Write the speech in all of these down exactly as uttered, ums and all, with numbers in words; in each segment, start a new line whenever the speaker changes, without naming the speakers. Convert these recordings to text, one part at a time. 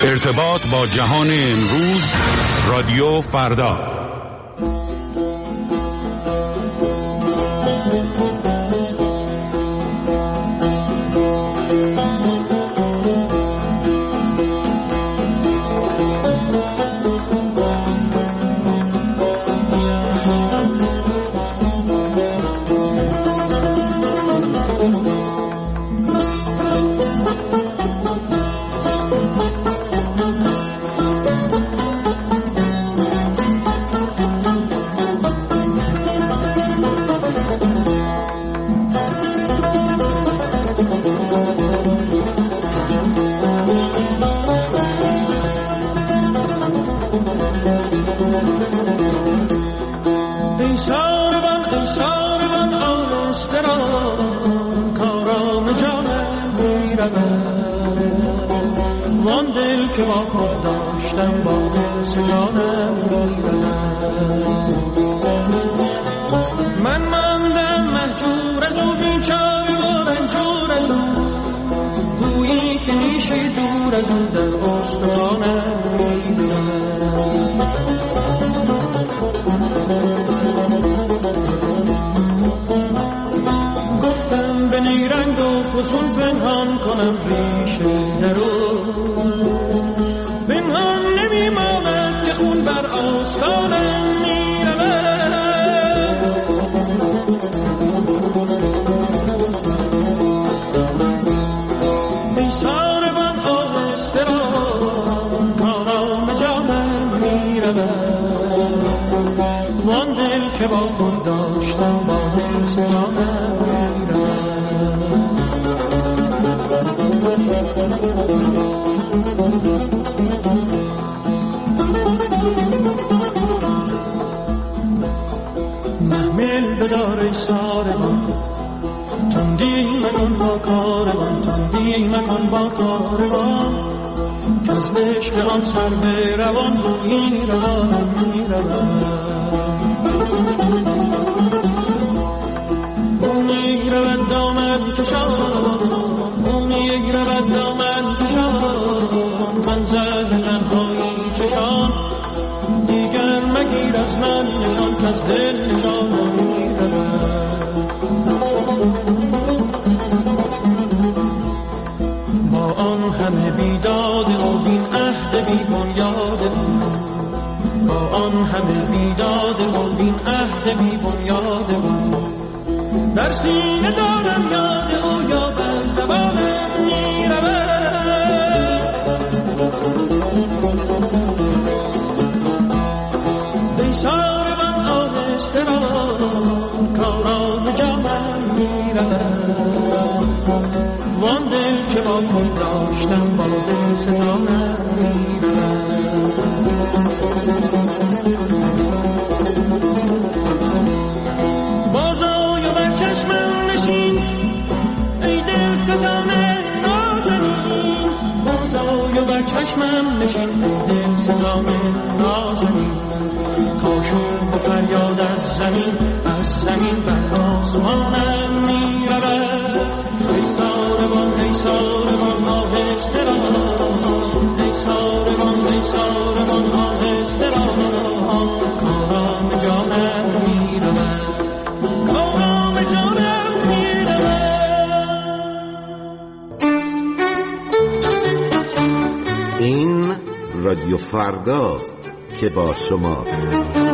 ارتباط با جهان امروز، رادیو فردا.
که با خود داشتم با سجانم من ماندم محجور از او بیچاره و رنجور از او گویی که میشه دور از او در استخوانم گفتم به نیرنگ و فسون پنهان کنم ریشه در او بر آستانم می رود ای ساربان آهسته را کارام جانم می رود وان دل که با خود داشتم با سجانم می رود محمل بدار ای ساربان تندی مکن با کاروان تندی مکن با کاروان که از عشق آن سر به روان روی روانم می روان او می رود دامن کشان او می رود دامن کشان من زد تنهایی چشان دیگر مگیر از من نشان که از دل نشانم می رود با آن همه بیداد او وین عهد بی بنیاد با آن همه بیداد او وین عهد بی بنیاد در سینه دارم یاد او یا بر زبانم می رود ای ساربان آهسته را کارام جانم می رود وان دل که با خود داشتم با دل ستانم می رود بازای و بر چشمم نشین ای دل ستانه نازنین بازای و بر چشمم نشین ای دل ستانه نازنین کاشون با فریاد از زمین از زمین بر آسمانم می رود ای ساربان ای ساربان آهسته را ای ساربان ای ساربان آهسته را کارام جانم می رود کارام جانم می رود
این رادیو فرداست که با شماست.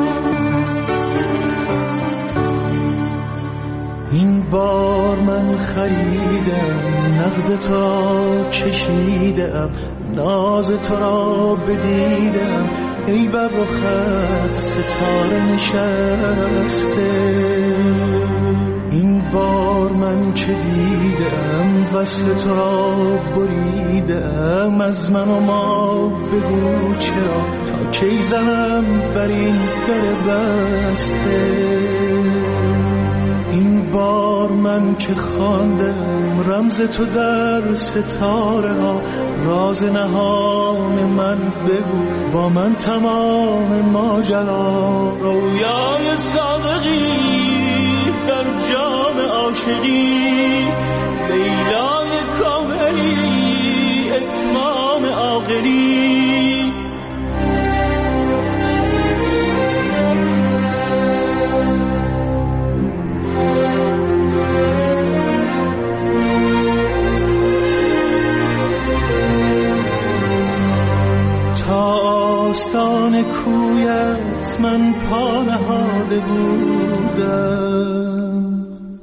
این بار من خریدم نقد تو را کشیدم ناز تو را بدیدم ای بر رخت ستاره نشسته این بار من که دیدم وصل تو را بریدم از من و ما بگو چرا تا کی زنم بر این در بسته این بار من که خواندم رمز تو در ستاره ها راز نهان من بگو با من تمام ماجرا رویای صادقی در جام عاشقی لیلای کاملی اتمام عاقلی دستان کویت من پا نهاده بودم،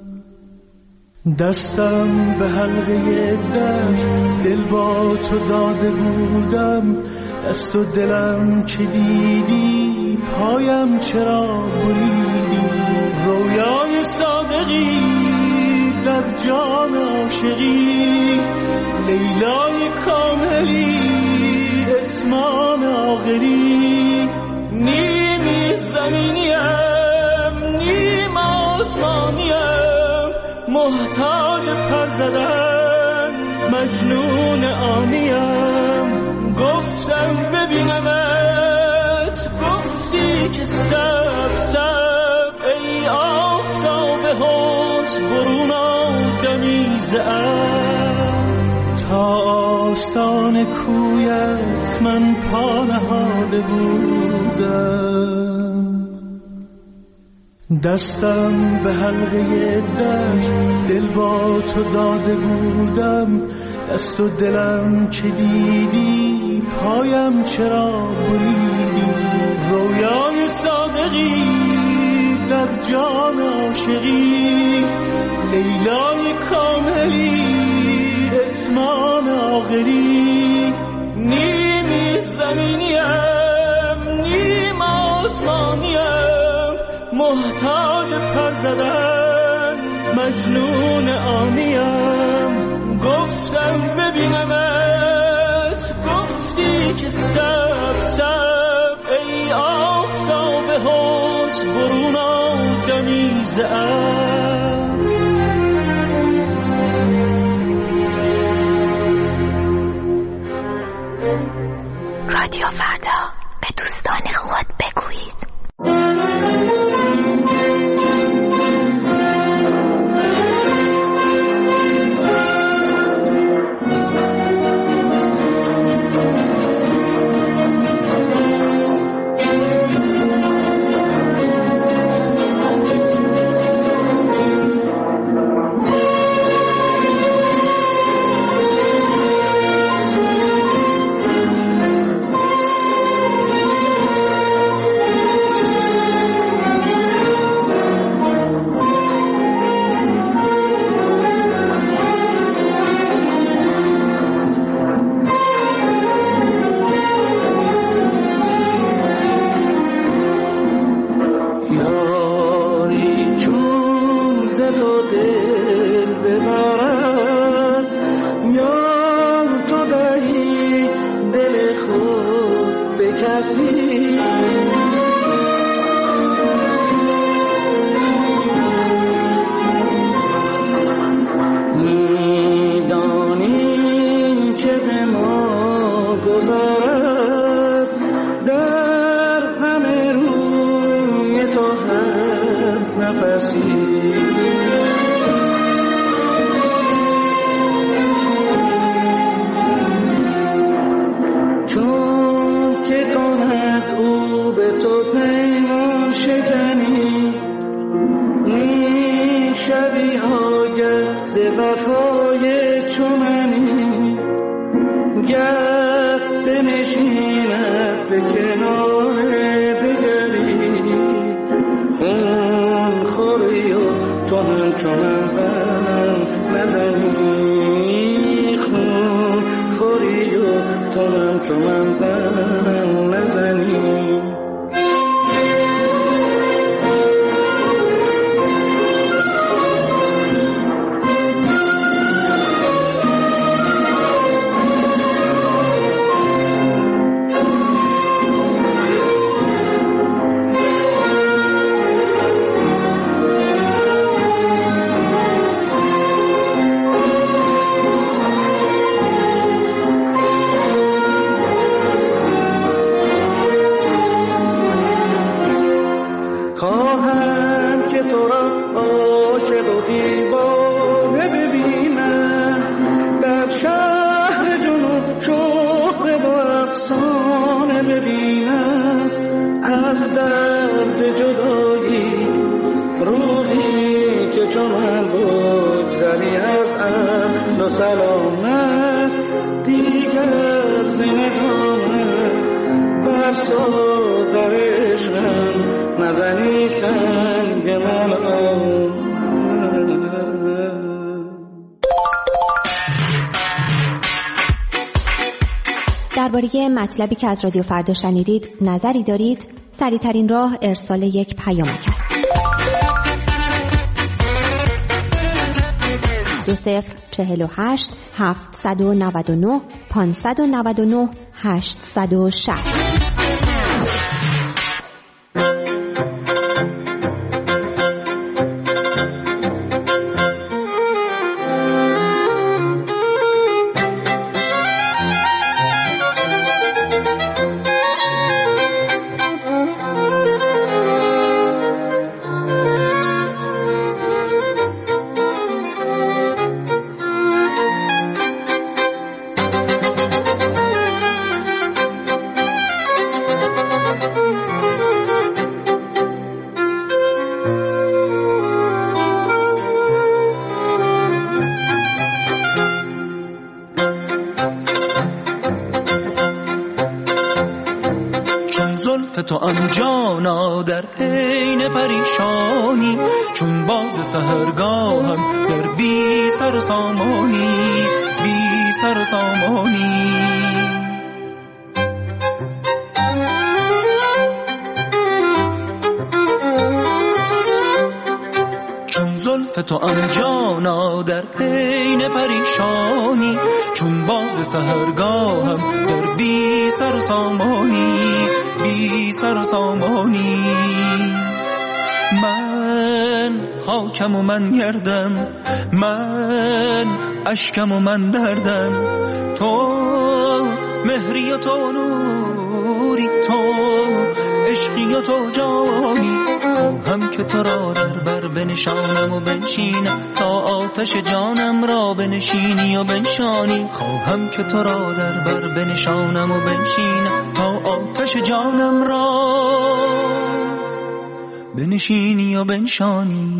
دستم به حلقه در دل با تو داده بودم، دست و دلم که دیدی پایم چرا بریدی، رویای صادقی در جان عاشقی، لیلای کاملی اتمام آخری، نیمی زمینیم نیم آسمانیم، محتاج پر زدن مجنون آنیم، گفتم ببینمت گفتی که سب سب، ای آفتاب حسن برون آدمی زعب، تا آستان کویت من پا نهاده بودم، دستم به حلقه در دل با تو داده بودم، دست و دلم که دیدی پایم چرا بریدی، رویای صادقی در جان عاشقی، لیلای کاملی اتمام آخری، نیمی زمینیم نیم آسمانیم، محتاج پر زدن مجنون آنیم، گفتم ببینمت گفتی که سب سب، ای آفتاب حسن برون آدمی زعب.
رادیو فردا، به دوستان خود بگویید.
سلامت دیگر زندگانم بر سر عشقم نزنی سنگ من.
درباره مطلبی که از رادیو فردا شنیدید نظری دارید؟ سریع‌ترین راه ارسال یک پیامک است. دو صفر چهل و هشت هفتصد و نود و نه پانصد و نود و نه هشتصد و شصت.
تو آن جانا در حین پریشانی، چون باد سحرگاهم در بی سر و سامانی، بی سر و سامانی. چون زلف تو آن جانا در حین پریشانی، چون باد سحرگاهم در بی سر و سامانی، بی سر و سامانی. من خاکم و من گردم، من اشکم و من دردم، تو مهری و تو نوری، تو عشقی و تو جانی. خواهم که تو را در بر بنشانم و بنشینم، تا آتش جانم را بنشینی و بنشانی. خواهم که تو را در بر بنشانم و بنشینم، تا آتش جانم را بنشینی و بنشانی.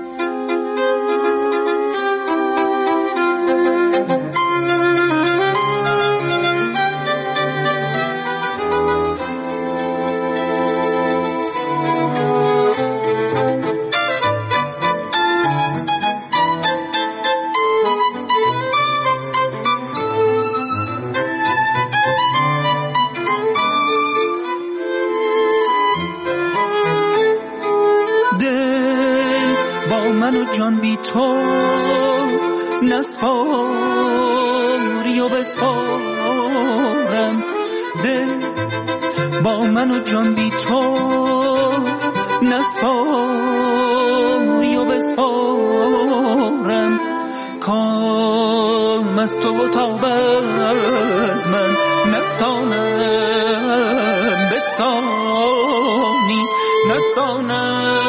جان بی تو نسپاری و بسپارم، دل با من و جان بی تو نسپاری و بسپارم. کام از تو و تاب از من نستانم بستانی، نستانم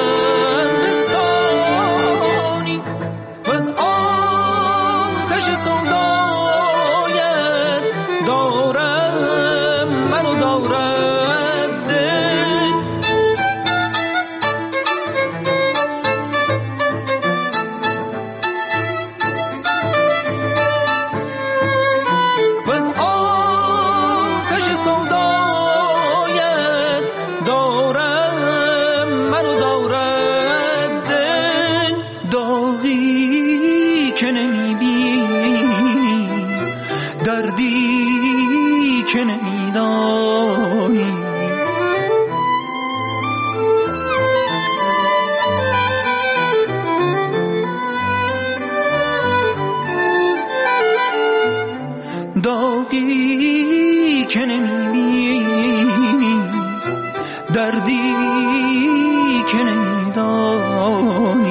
داغی که نمیبینی، دردی که نمیدانی.